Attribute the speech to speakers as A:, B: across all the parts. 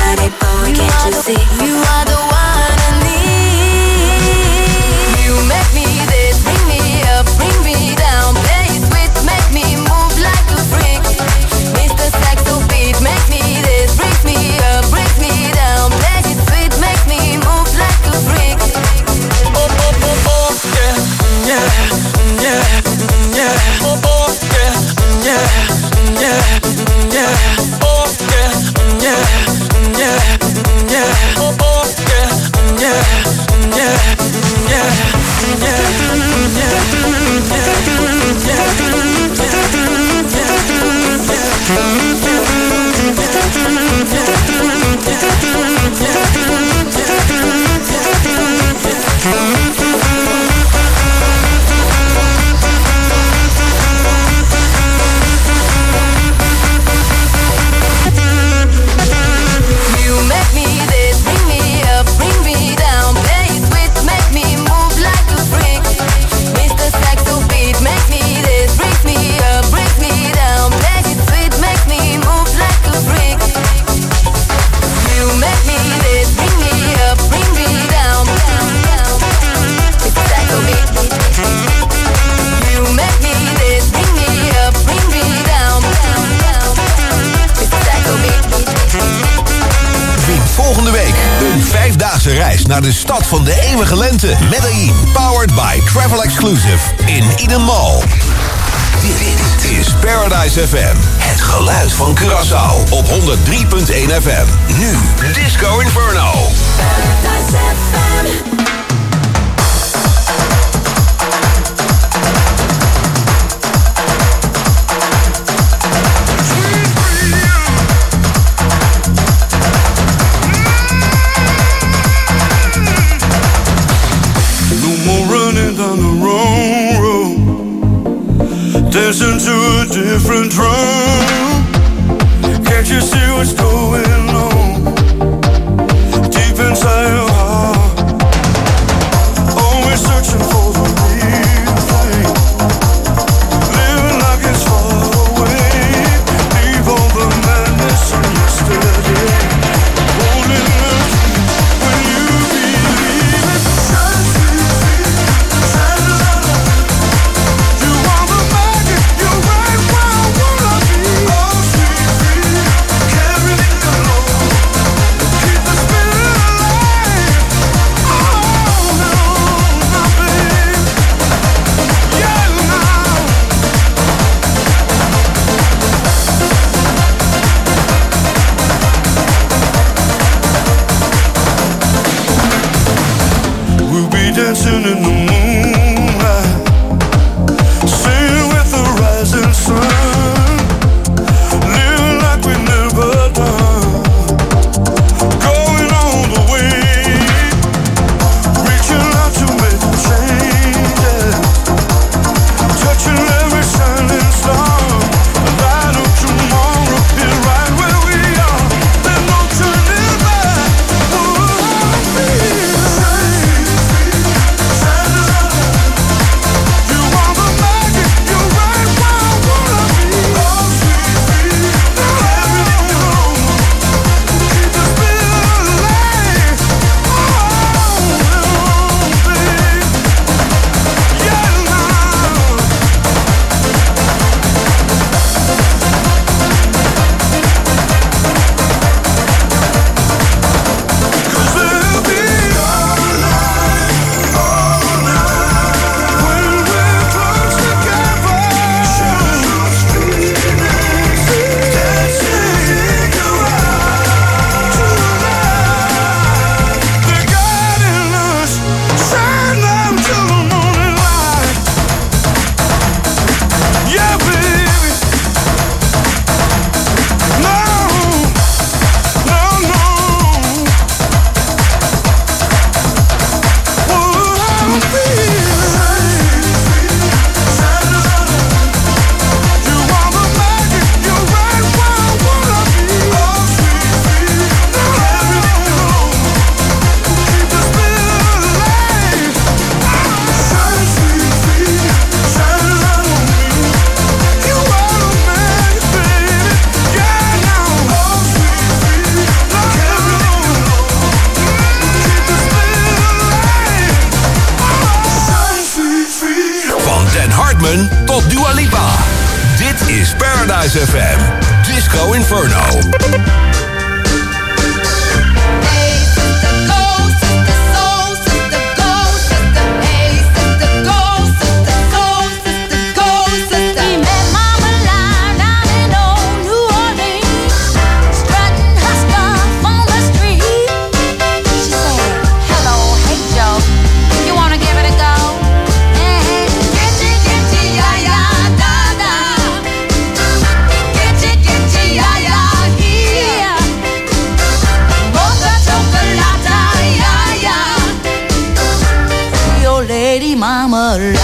A: body boy, can't you see? You are the one I need. You make me this, bring me up, bring me down. Play it sweet, make me move like a freak. Mr. Saxo beat, make me this, brings me up, brings me down. Play it sweet, make me move like a freak.
B: Oh, oh, oh, oh, yeah, yeah, yeah, yeah. Oh, oh, yeah, yeah, yeah, yeah. Oh, yeah, yeah, yeah, yeah. Oh, oh, yeah, yeah, yeah, yeah, yeah,
A: You make me this, bring me up, bring me down. Play it sweet, make me move like a freak. Mr. Saxo beat, make me this, brings me up, brings me down. Play it sweet, make me move like a freak. You make me this, bring me up, bring me down. Mr. Saxo beat. You make me this, bring me up, bring me down. Mr. Saxo beat.
C: Win volgende week een 5-daagse reis naar de stad van de eeuwige lente. Medellin, powered by Travel Exclusive in Eden Mall. Dit is Paradise FM, het geluid van Curaçao op 103.1 FM. Nu Disco Inferno.
A: Paradise FM.
D: Down the wrong road, dancing to a different drum. Can't you see what's going on deep inside your heart? Always searching for the real thing, living like it's far away. Leave all the madness of yesterday, holding on when you believe it. Dancing in the moonlight, singing with the rising sun, living like we never done, going all the way, reaching out to make the changes, touching every shining star. The light of tomorrow is right where we are. There's no turning back. Oh, I feel
C: Paradise FM. Disco Inferno.
A: Mama alive.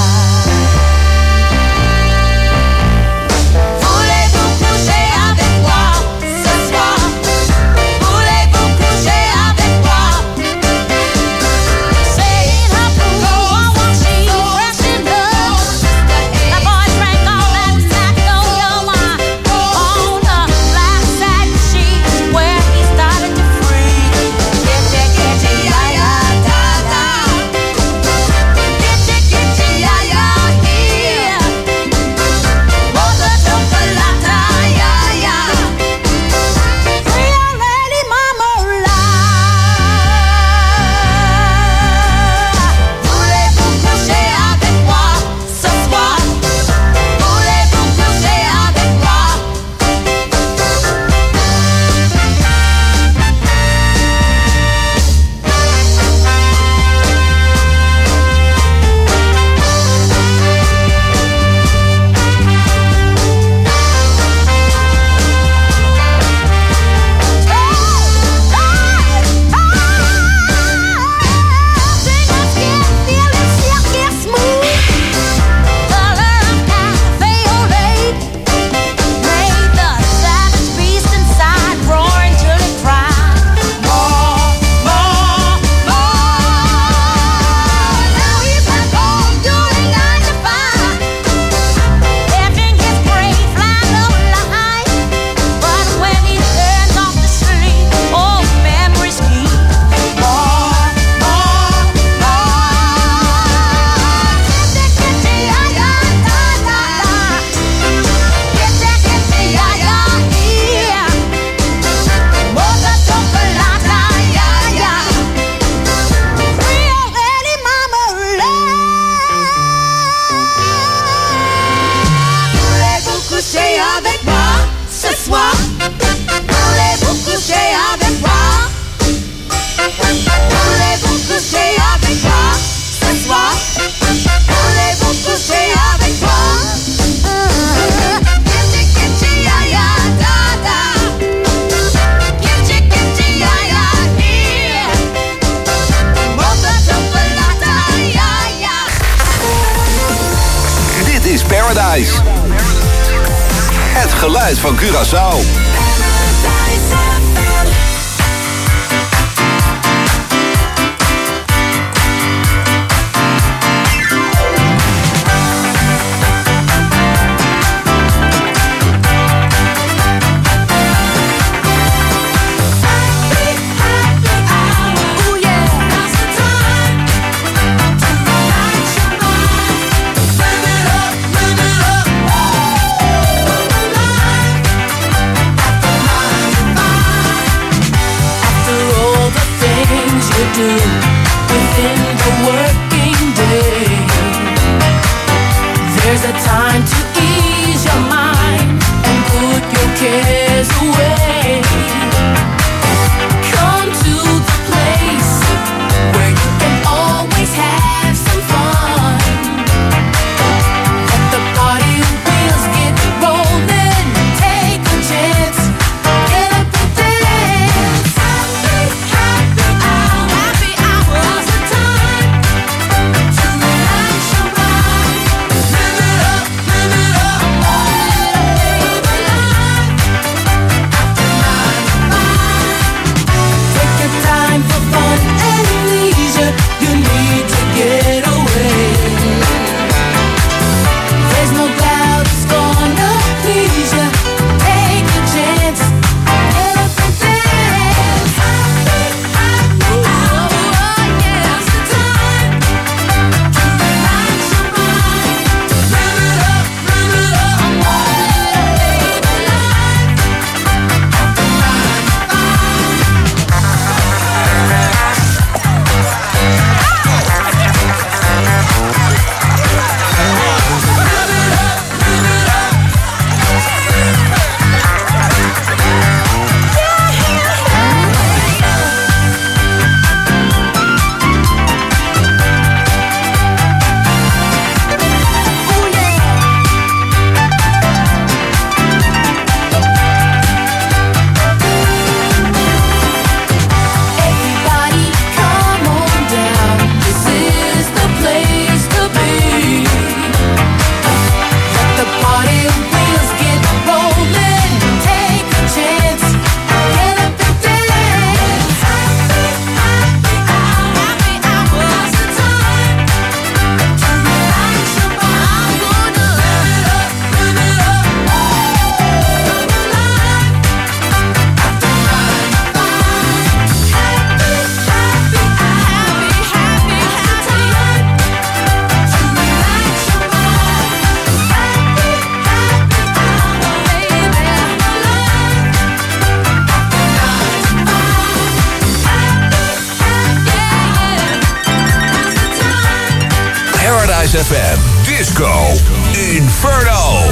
C: Het geluid van Curaçao.
E: Within the working day, there's a time to ease your mind and put your cares away. Come to the place where you can always have some fun. Let the party wheels get rolling. Take a chance, get up and dance. Happy hour, happy hour. Now's the time.
C: Kiss FM. Disco Inferno.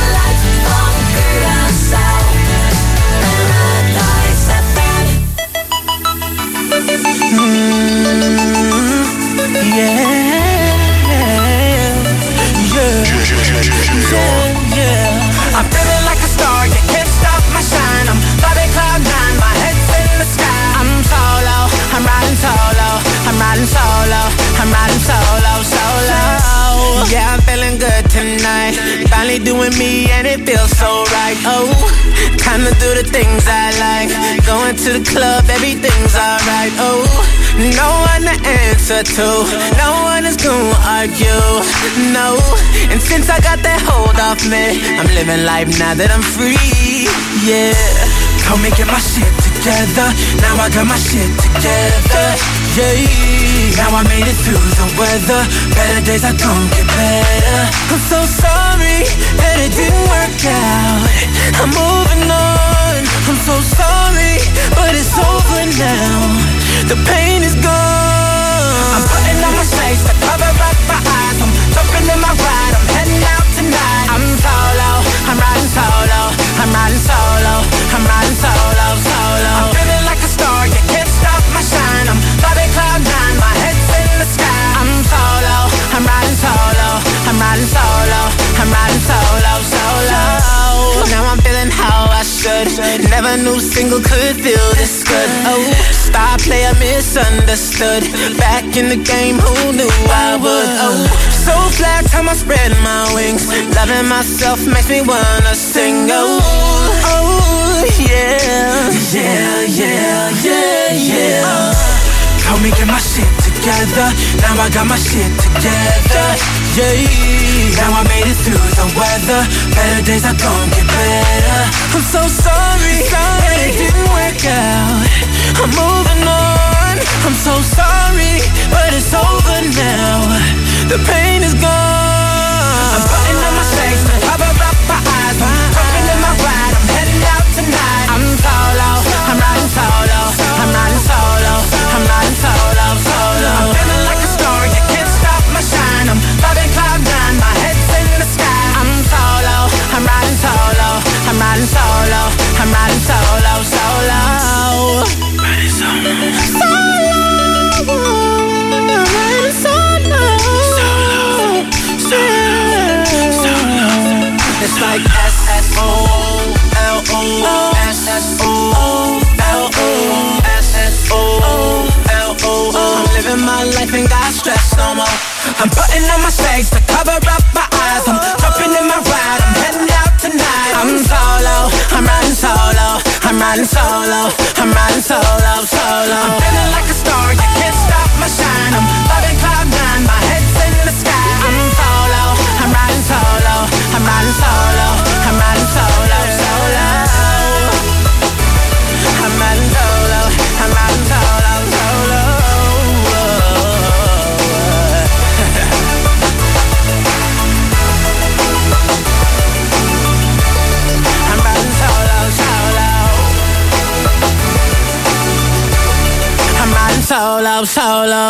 B: I'm feeling like a star, you can't stop my shine. I'm flying cloud nine, my head's in the sky. I'm solo, I'm riding solo, I'm riding solo, I'm riding solo, solo. Yeah, I'm feeling good tonight. Finally doing me and it feels so right. Oh, time to do the things I like. Going to the club, everything's alright. Oh, no one to answer to, no one is gonna argue. No, and since I got that hold off me, I'm living life now that I'm free. Yeah, come and get my shit together. Now I got my shit together. Yeah, now I made it through the weather. Better days are gonna get better. I'm so sorry that it didn't work out. I'm moving on. I'm so sorry, but it's over now. The pain is gone. I'm putting on my shades to cover up my eyes. I'm jumping in my ride. I'm heading out tonight. I'm solo. I'm riding solo. I'm riding solo. I'm riding solo, solo. I'm feeling like a star. You can't stop my shine. I'm flying cloud nine. My head's in the sky. I'm solo. I'm riding solo. I'm riding solo. I'm riding solo, solo. Now I'm feeling how I should. Never knew single could feel this good. Oh, star player misunderstood. Back in the game, who knew I would? Oh, so flat, time I spread my wings. Loving myself makes me wanna sing. Oh, oh, yeah. Yeah, yeah, yeah, yeah. Help me get my shit together. Now I got my shit together. Yeah, now I made it through the weather. Better days are gonna get better. I'm so sorry that it didn't work out. I'm moving on. I'm so sorry, but it's over now. The pain is gone. I'm putting on my shades to cover up my eyes. I'm jumping in my ride. I'm heading out tonight. I'm solo. I'm riding solo. I'm riding solo. I'm riding solo, solo. I'm feeling like a star. You can't stop my shine. I'm flying cloud nine. My head's in the sky. I'm solo. I'm riding solo. I'm riding solo. I'm riding solo, solo. Riding solo. Solo. Riding solo. Solo. Solo. Solo. It's like S-S-O-L-O. S-S-O-L-O. S-S-O-L-O. I'm living my life, ain't got stress no more. I'm putting on my shades to cover up my eyes. I'm jumping in my ride, I'm heading out tonight. I'm solo, I'm riding solo. I'm riding solo, I'm riding solo, solo. I'm feeling like a star, you can't stop my shine. I'm flying cloud nine, my head's in the sky. I'm solo, I'm riding solo. I'm riding solo, I'm riding solo, solo. I'm riding solo, I'm riding solo, solo. I'm riding solo, solo. I'm riding solo, solo.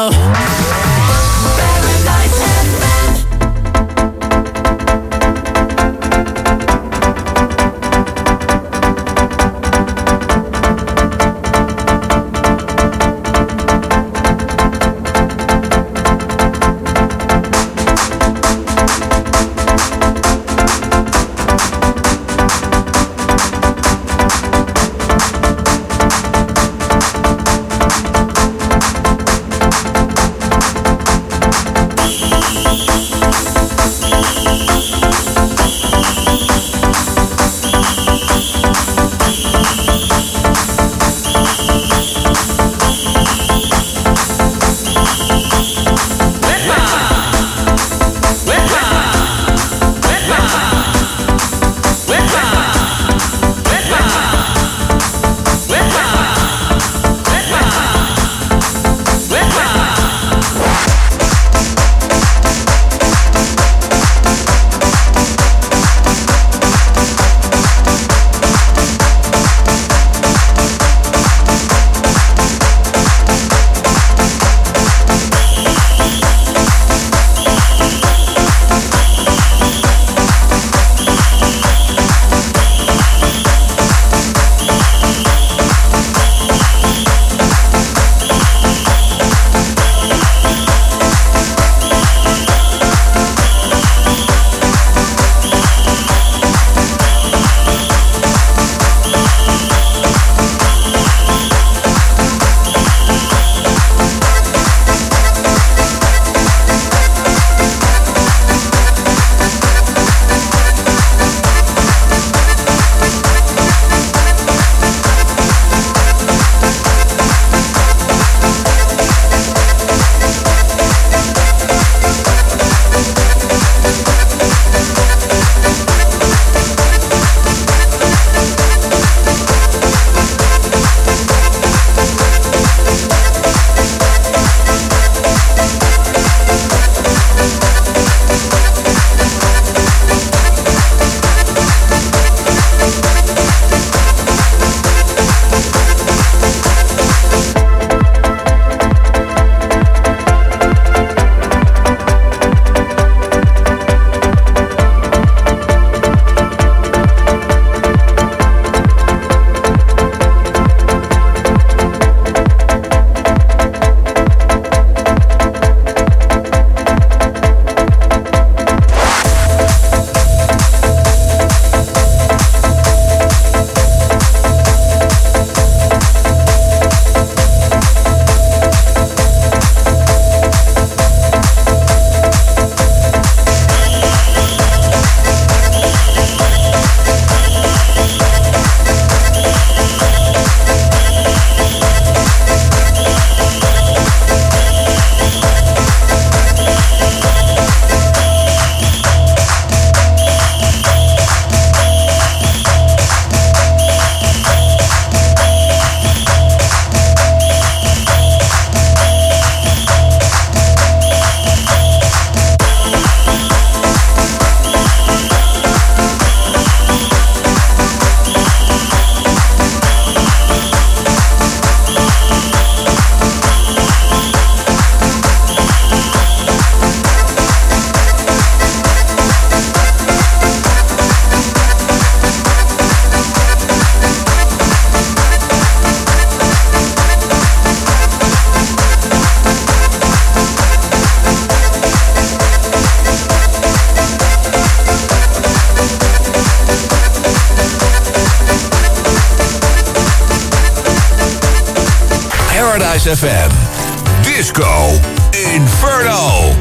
C: Paradise FM. Disco Inferno.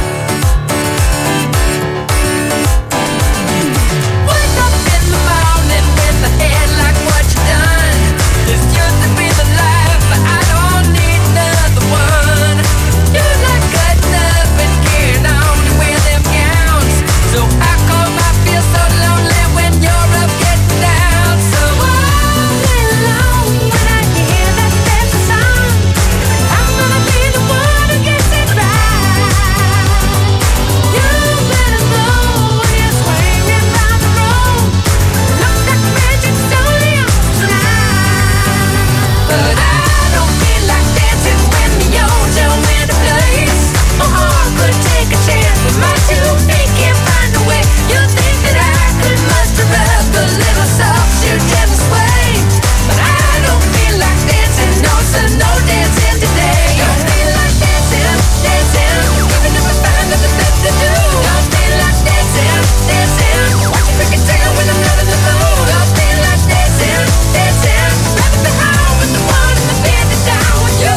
E: Wake up in the morning with a head like what you done. This used to be the life, but I don't need another one. You like cutting up and carrying on to wear them gowns. So I call my feel so lonely when you're up getting down. So all day long when I hear that dance song, I'm gonna be the one who gets it right. You better know when you're swinging round the road. Looks like magic's only on tonight. But I don't feel like dancing when the Ojo in the place. My heart could take a chance, but my 2 feet can't find a way. You think that I could muster up a little soft shoe gentle sway, but I don't feel like dancing, no, so no dancing today. Don't feel like dancing, dancing, even if I find nothing left to do. Don't feel like dancing, dancing, watch you break it down when I'm not in the mood. Don't feel like dancing, dancing, rather be home with the one in the bed that's down with you.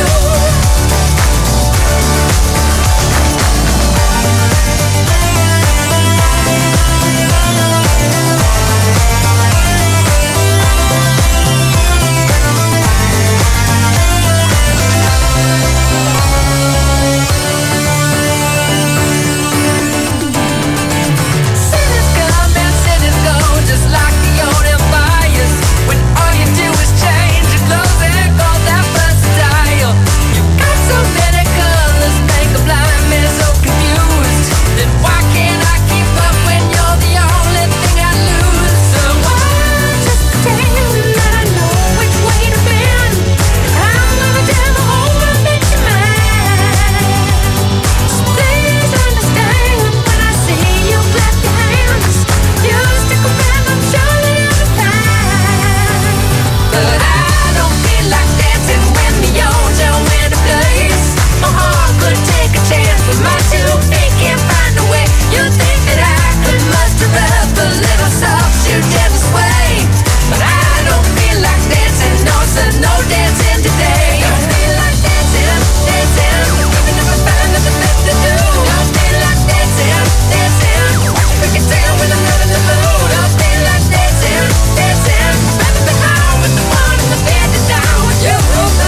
E: Sinners come and sinners go, just like the old empires. When all you do is change your clothes and go that versatile. You got so many colors, make a blind man so confused. Then why can't I keep up when you're the only thing I lose? So I just pretend that I know which way to bend. I'm gonna tell the whole world that you're mine. So please understand when I see you clap your hands. You stick around, I'm sure that it'll be fine. But I don't feel like dancing when the Ojo in a place. My heart could take a chance, but my 2 feet can't find a way. You think that I could muster up a little soft shoe gentle sway, but I don't feel like dancing, no, so no dancing today. Don't feel like dancing, dancing, even if I find nothing left to do. Don't feel like dancing, dancing, watch you break it down when I'm not in the mood. Don't feel like dancing, dancing, rather be home with the one in the bed that's down with you.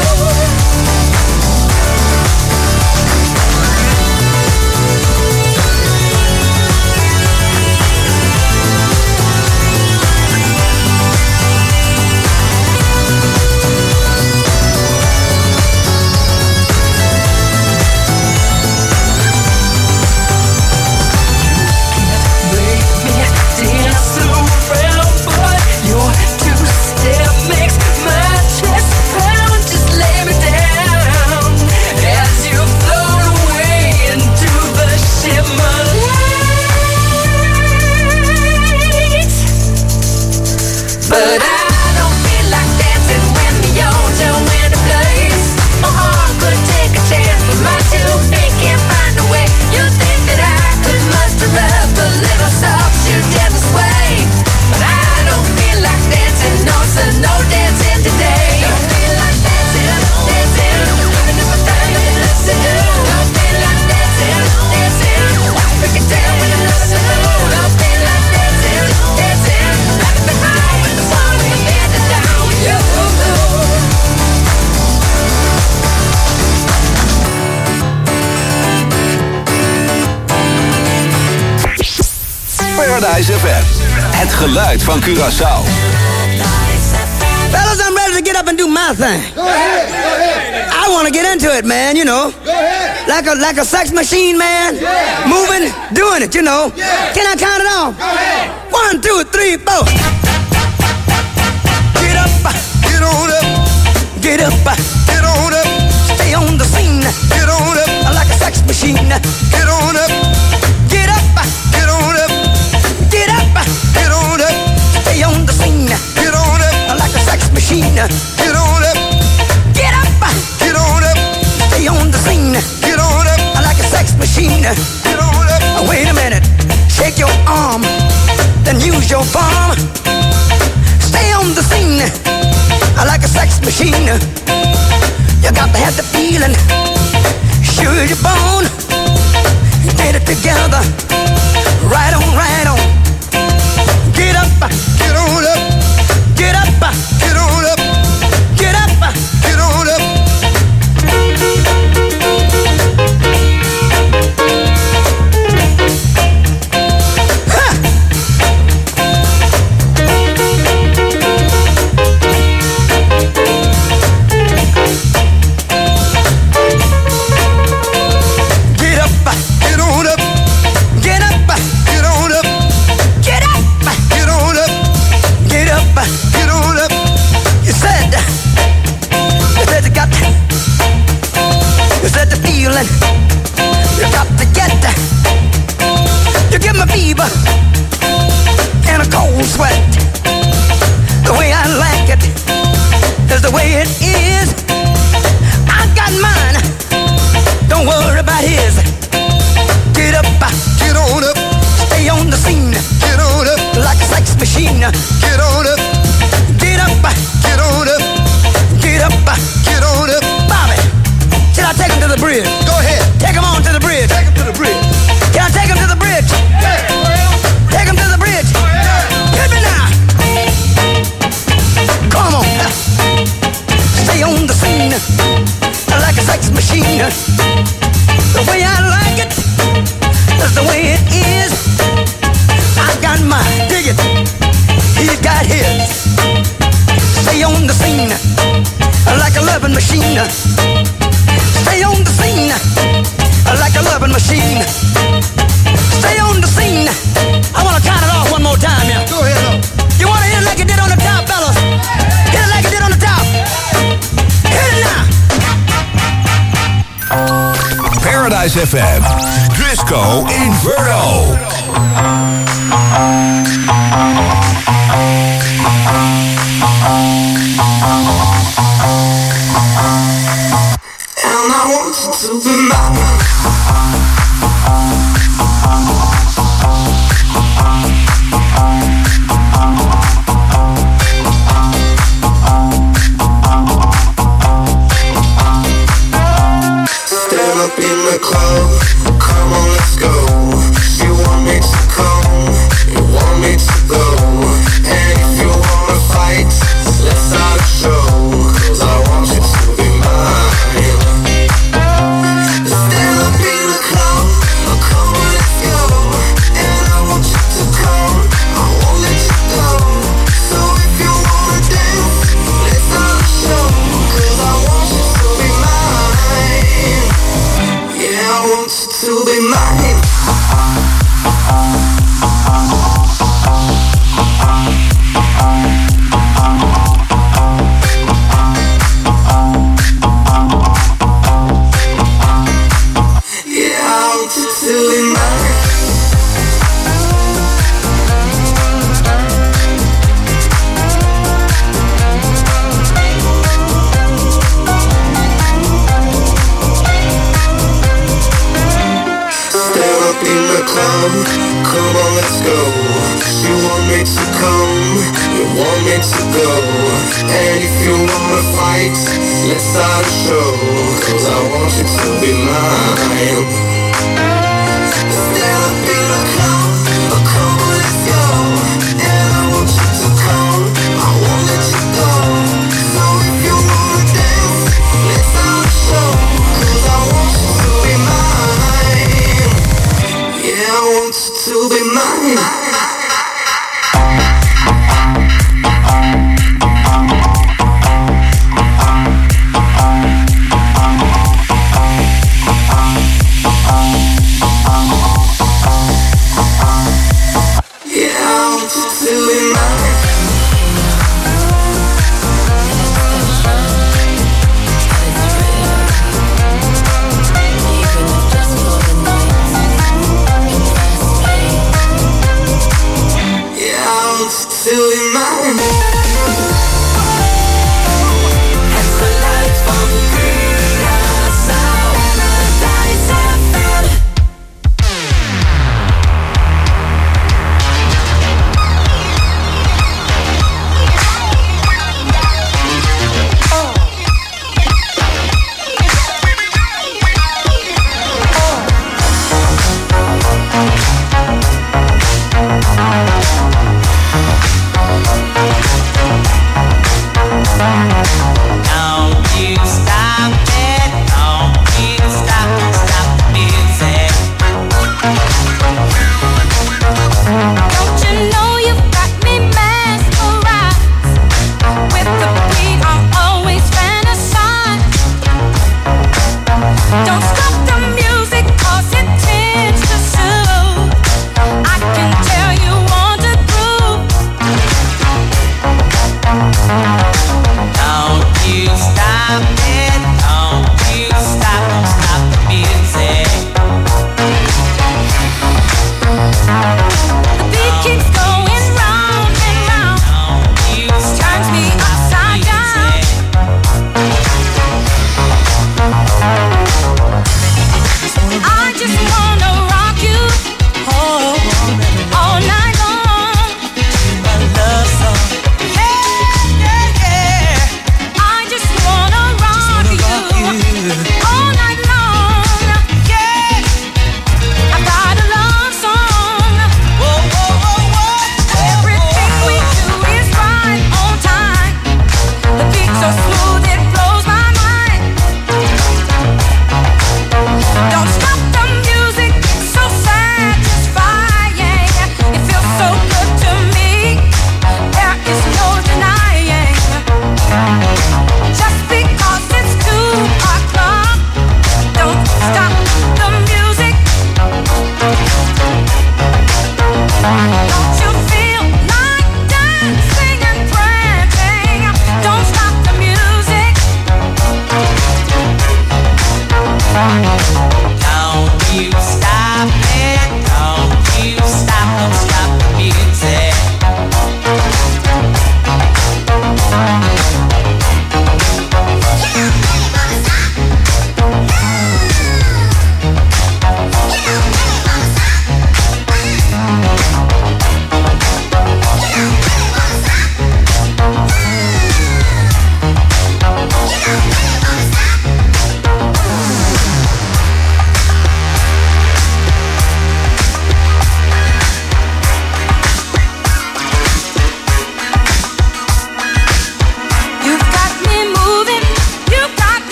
E: But I don't feel like dancing when the Ojo in a place. My heart could take a chance, but my 2 feet can't find a way. You think that I could muster up a little soft shoe gentle sway, but I don't feel like dancing, no, so no dancing today. Don't feel like dancing, dancing, even if I find nothing left to do. Don't feel like dancing, dancing, watch me break it down when I'm not in the mood. Don't feel like dancing, dancing, rather be home with the one in the bed that's down with you.
C: Paradise FM. Het geluid van Curaçao.
F: Fellas, I'm ready to get up and do my thing.
G: Go ahead.
F: I want to get into it, man, you know.
G: Go ahead.
F: Like a sex machine, man.
G: Yeah.
F: Moving, doing it, you know.
G: Yeah.
F: Can I count it off?
G: Go ahead.
F: 1, 2, 3, 4. Get up,
D: Get on up,
F: get up,
D: get on up,
F: stay on the scene.
D: get on up,
F: Like a sex machine.
D: get on up,
F: Get up,
D: get on up,
F: get up,
D: get on up,
F: stay on the scene.
D: get on up,
F: Like a sex machine.
D: get on up,
F: Get up,
D: get on up,
F: stay on the scene.
D: get on up,
F: Like a sex machine.
D: get on up.
F: Wait a minute, shake your arm, then use your palm. Stay on the scene, like a sex machine. You got to get. You give me fever and a cold sweat. The way I like it is the way it is. I got mine. Don't worry about his. Get up, get on up. Stay on the scene. Get on up like a sex machine. Get on up. Get up, get on up. Get up, get on up. Bobby, should I take him to the bridge? Go ahead. Take him on to the bridge. Take him to the bridge. Can I take him to the bridge? Yeah. Take him to the bridge. Hit me now. Come on. Stay on the scene like a sex machine. The way I like it is the way it is. I got mine. Dig it. He's got his. Stay on the scene like a loving machine. Stay on the scene like a loving machine. Stay on the scene. I want to count it off one more time, yeah. Go ahead. You want to hit it like you did on the top, fellas? Hit it like you did on the top. Hit it now.
C: Paradise FM. Disco Inferno.
G: And I want you to be mine. Stand up in the club, come on, let's go. You want me to come, you want me to go. And if you wanna fight, let's start a show. 'Cause I want you to be mine. Stand up in the club, come on, let's go. And I want you to come, I won't let you go. So if you wanna dance, let's start a show. 'Cause I want you to be mine. Yeah, I want you to be mine. Yeah, I want you to be mine. Stand up in the club, come on, let's go. You want me to come, you want me to go. And if you wanna fight, let's start a show. 'Cause I want you to be mine. Stand up in the club, come on, let's go. And I want you to come, I won't let you go. So if you wanna dance, let's start a show. 'Cause I want you to be mine. Yeah, I want you to be mine. Yeah, I want you to be mine.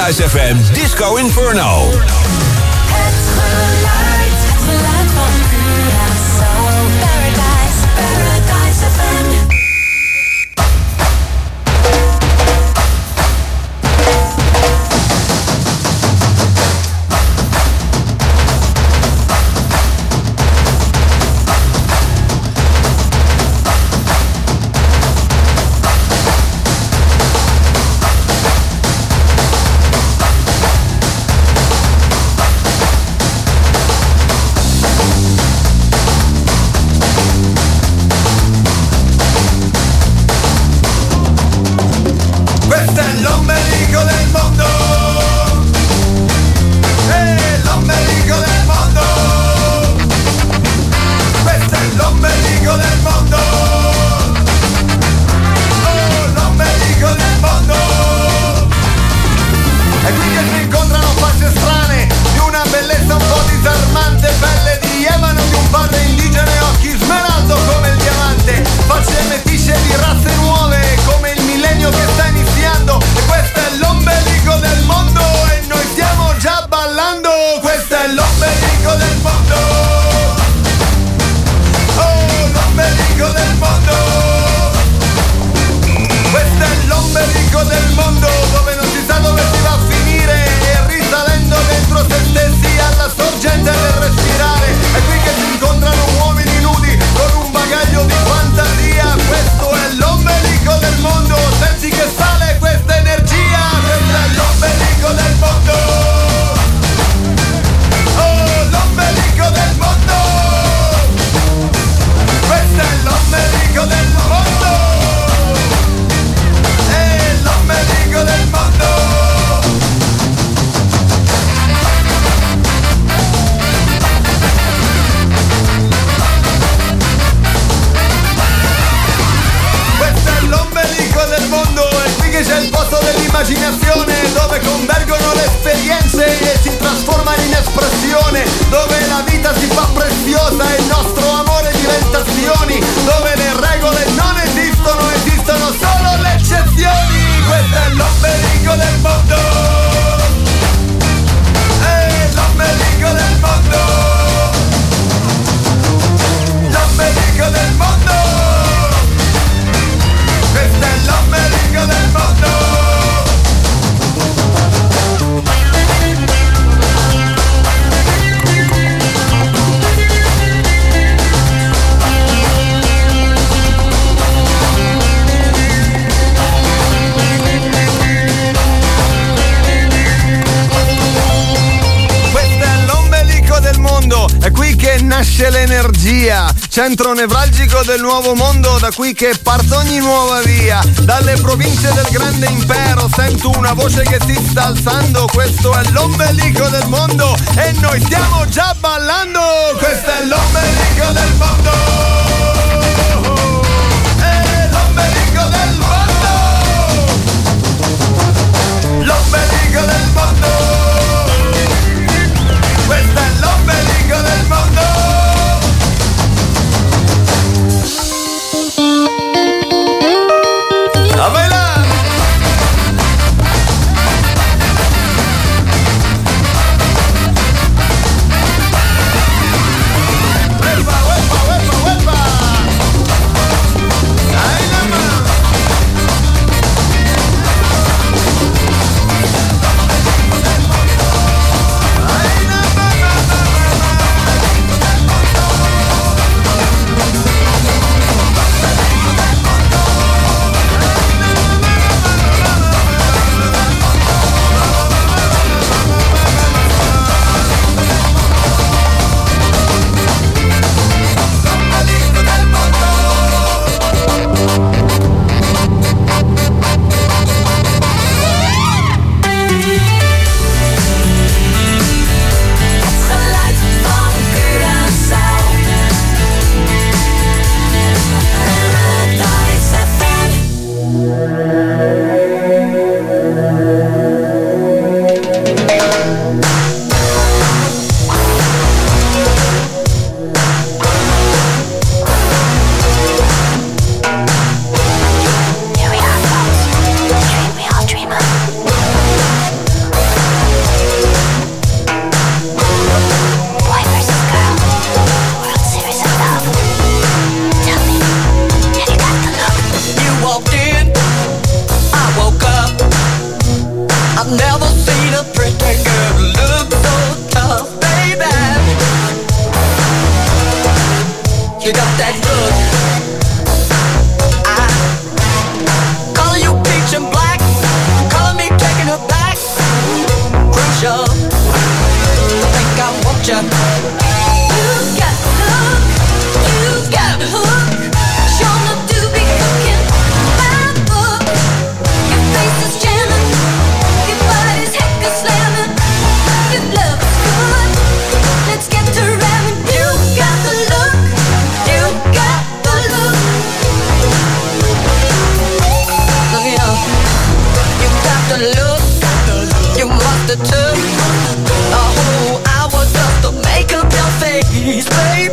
C: Paradise FM Disco Inferno.
A: Het geluid van Curaçao. Paradise FM.
H: Dove convergono le esperienze e si trasformano in espressione, dove la vita si fa preziosa e il nostro amore diventa azioni, dove le regole non esistono, esistono solo le eccezioni. Questo è l'ombelico del mondo, è l'ombelico del mondo, l'ombelico del mondo, questo è l'ombelico del mondo. È qui che nasce l'energia, centro nevralgico del nuovo mondo, da qui che parte ogni nuova via. Dalle province del grande impero sento una voce che si sta alzando. Questo è l'ombelico del mondo e noi stiamo già ballando. Questo è l'ombelico del mondo, è l'ombelico del mondo, l'ombelico del mondo. Questo è l'ombelico del mondo. A bailar. Uepa, uepa, uepa, uepa.
E: look. I color you peach and black, color me taking her back. Crucial, I think I want you. You got the look, you got the hook. Sure enough to be cooking my book. Your face is jamming, your body's heck is slamming. Your love is good, let's get to ramming. You got the look, you got the look. Look here, you got the look. You must have took a whole hour just to make up your face, baby.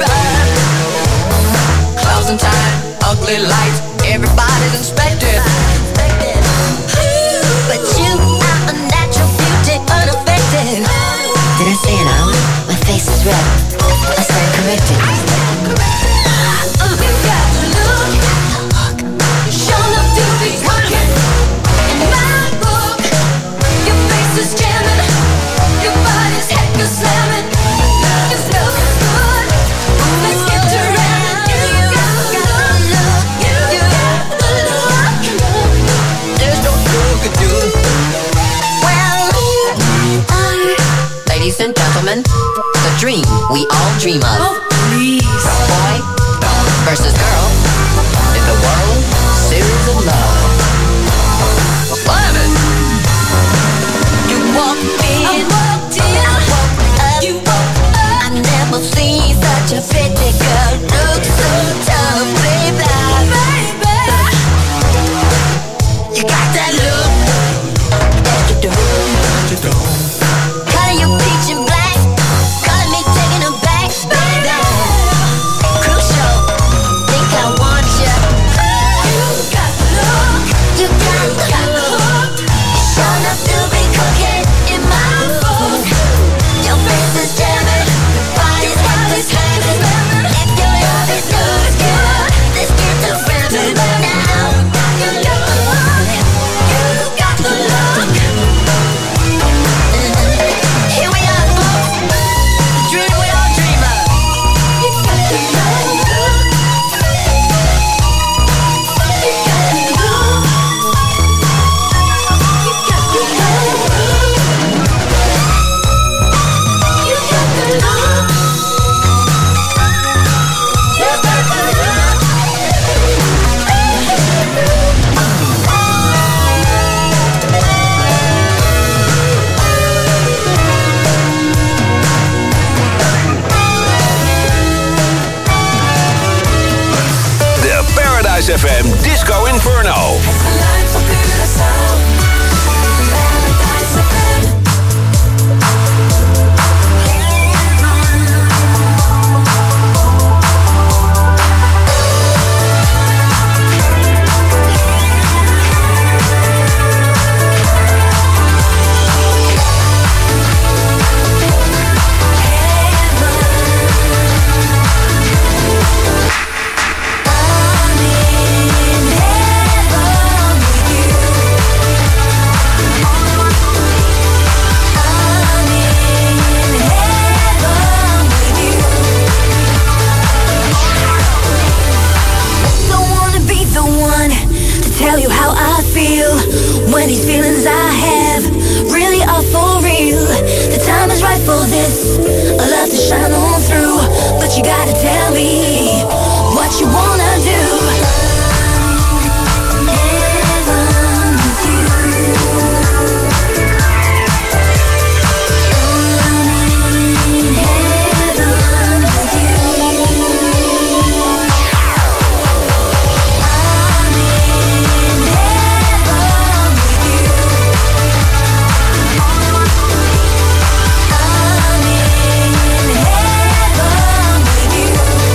E: Clouds and time, ugly lights, everybody's inspected.
I: But you are a natural beauty, unaffected. Did I say it out? My face is red. I stand corrected.
E: You got the look, show enough to be working. In my book, your face is jamming, your body's heck is slamming. Your love is good, let's get to ramming. You got the look, you got the look. There's no you could do. Well, we are, ladies and gentlemen, the dream we all dream of. Oh, please. Boy versus girl in the World Series of Love. Slam it! You walked in, I walked up, you walked up. I never seen such a pretty girl look so tough, baby. You got that look that you don't. Color you peach and black, color me taking her back, baby. Crucial, think I want you. You got the look, you got the hook. Sure enough to be cooking in my book. Your face is jamming, body's heck is slamming. If your love is good, let's get to ramming now. You got the look, you got the look. Here we are, folks, the dream we all dream of. You got the look, you got the look, you got the look, you got the look, you got the look.
C: De Paradise FM Disco Inferno.
A: Tell you how I feel when these feelings I have really are for real. The time is right for this, a love to shine on through. But you gotta tell me what you wanna do.
G: You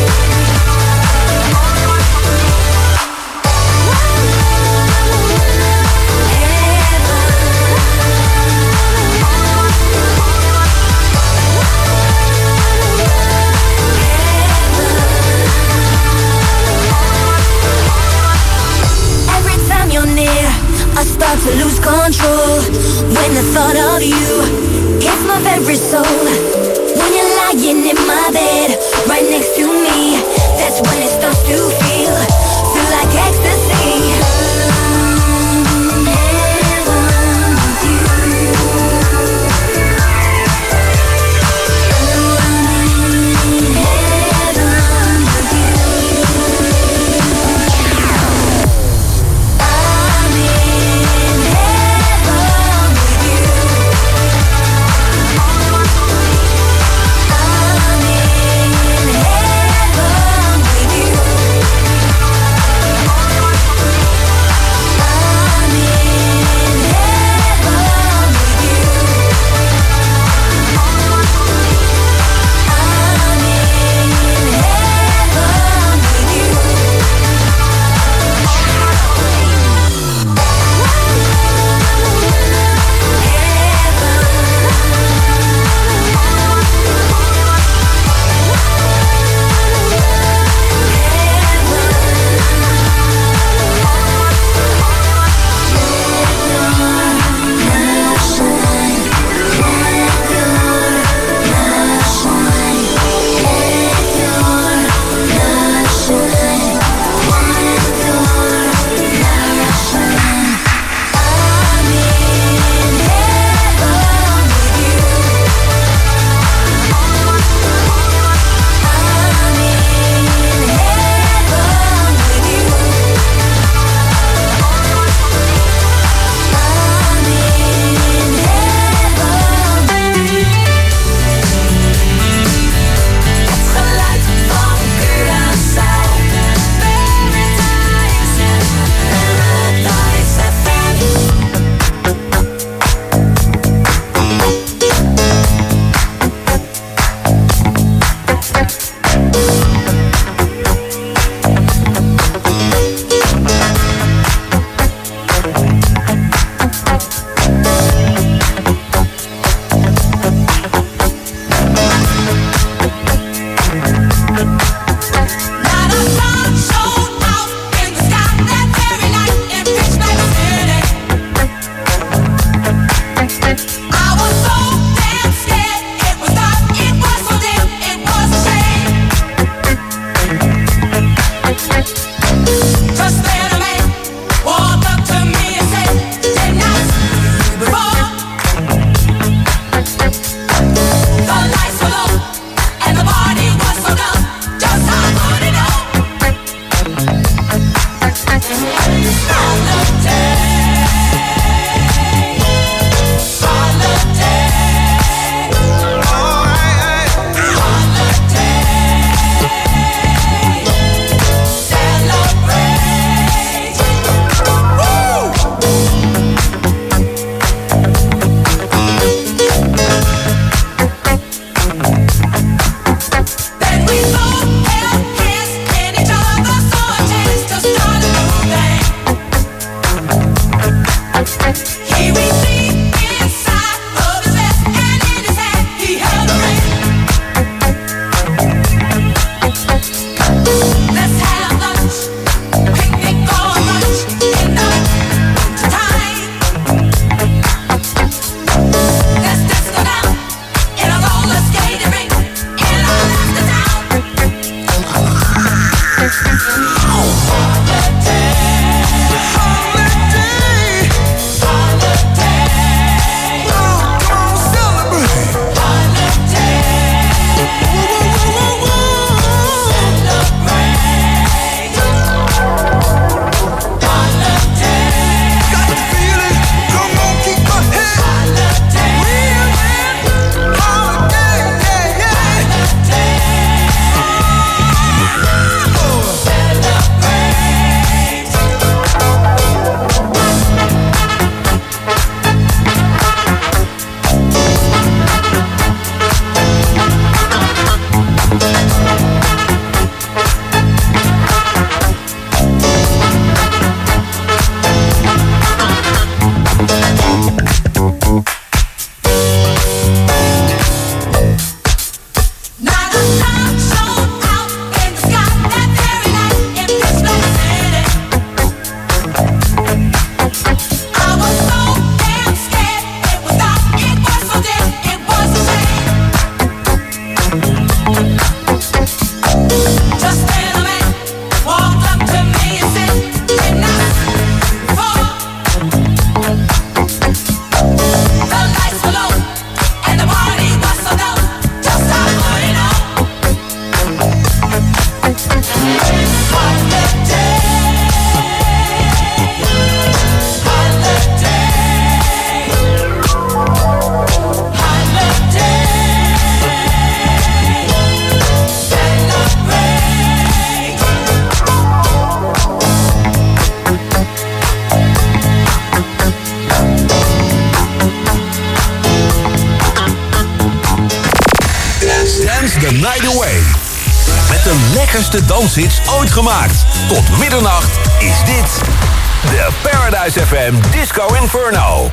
C: lekkerste danshits ooit gemaakt. Tot middernacht is dit de Paradise FM Disco Inferno.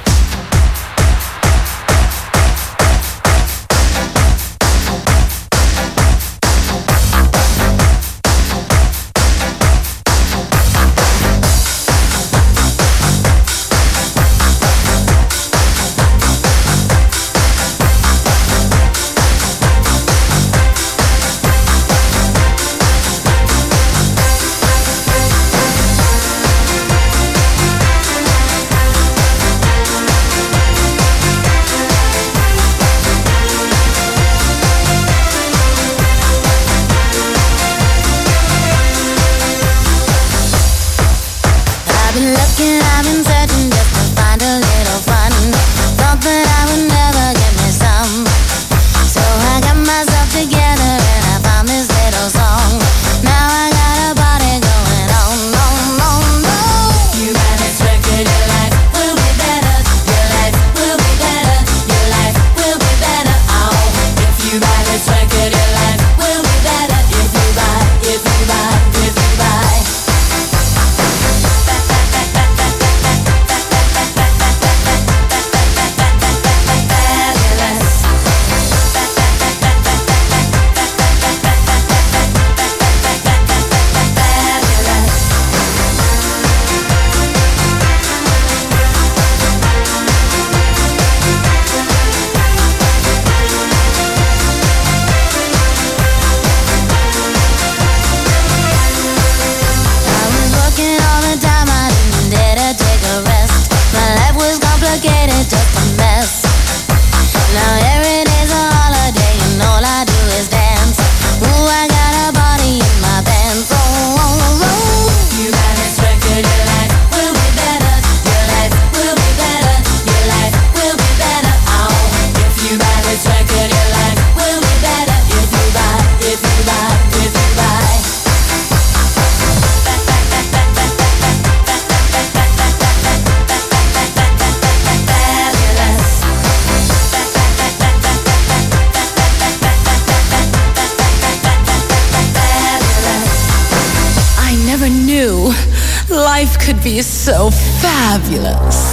J: knew life could be so fabulous.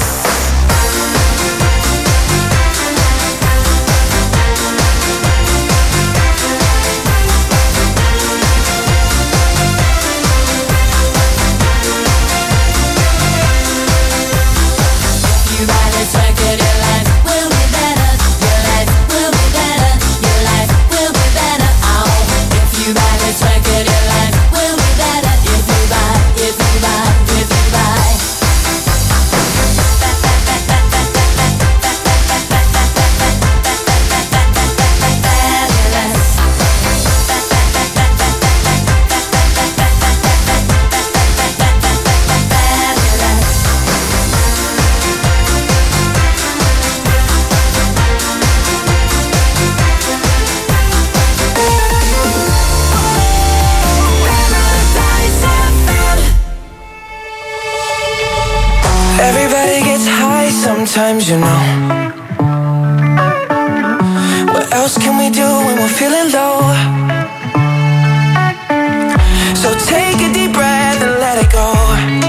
K: Sometimes, you know. What else can we do when we're feeling low? So take a deep breath and let it go.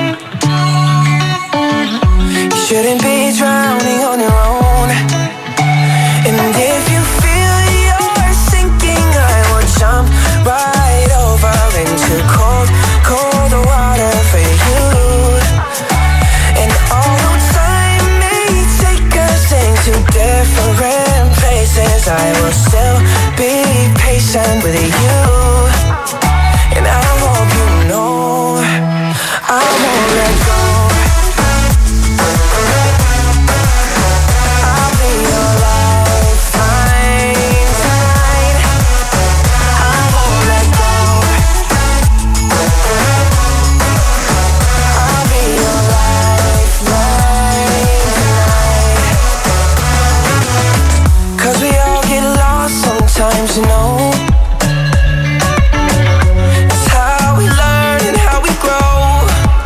K: You shouldn't be drowning on your own. And if you feel you're sinking, I will jump right over into cold, cold water for you. And although to different places, I will still be patient with you. And I hope you know I won't let go. I'll be your lifeline tonight. I won't let go. I'll be your lifeline tonight. 'Cause we all get lost sometimes, you know. It's how we learn and how we grow.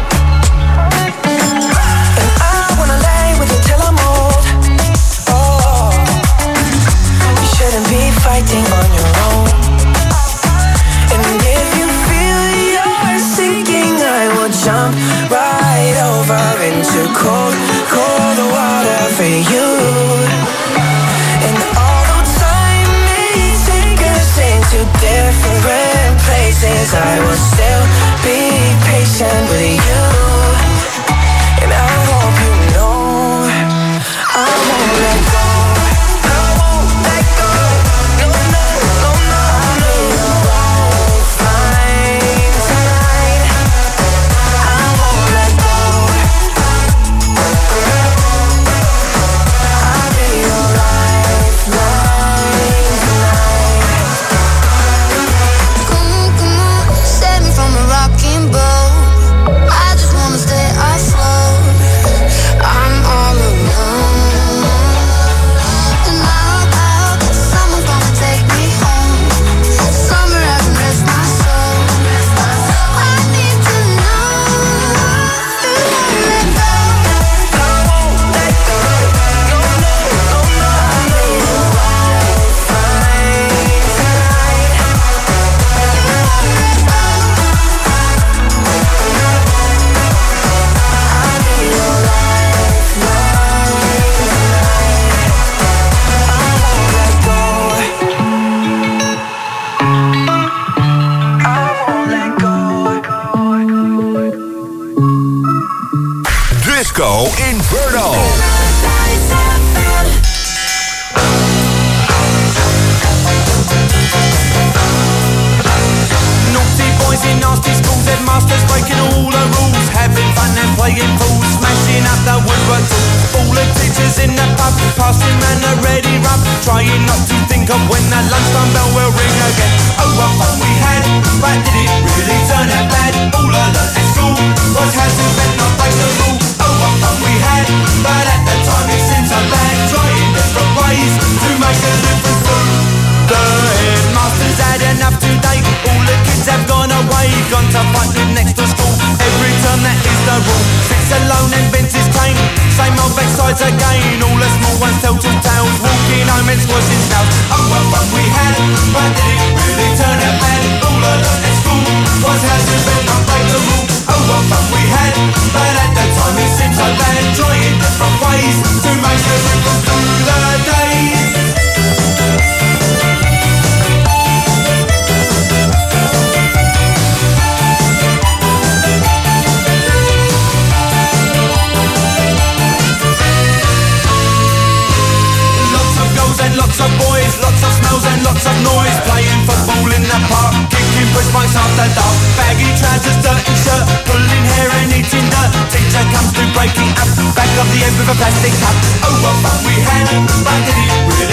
K: And I wanna lay with you till I'm old. Oh, you shouldn't be fighting on your own. And if you feel you're sinking, I will jump right over into cold, cold water for you. And although time may take us into different places, I will still be patient with you. And I hope you know I won't let go. I won't let go. No, no, no, no. I'll be your lifeline tonight. I won't let go. I'll be your lifeline tonight.
A: Come on, save me from a rocking boat. I just wanna stay afloat. I'm all alone. And I hope that someone's gonna take me home. Summer hasn't rest my soul. I need to know you won't let go.
K: I won't let go. No, no, no, no. I'll be your lifeline tonight. I'll be your lifeline tonight. I won't let go. I won't let go.
C: Disco Inferno.
B: Naughty boys in nasty schools, headmasters breaking all the rules, having fun and playing fools, smashing up the woodwork tools. All the teachers in the pub, passing round the ready rub, trying not to think of when that lunchtime bell will ring again. Oh, what fun we had, but did it really turn out bad? All I learned at school was how to bend, not break the rule. Oh, what fun we had, but at the time it seemed so bad, trying different ways to make a difference. The headmaster's had enough today. All the kids have gone away, gone to fight with next to school. Every term that is the rule. Sits alone and bends his cane. Same old backsides again. All the small ones tell two tales. Walking home and squashing tails. Oh, what fun we had, but did it really turn out bad? All I learned at school was how to bend, not break the rule.
L: a plastic cup. Oh, what fun we had, but did it really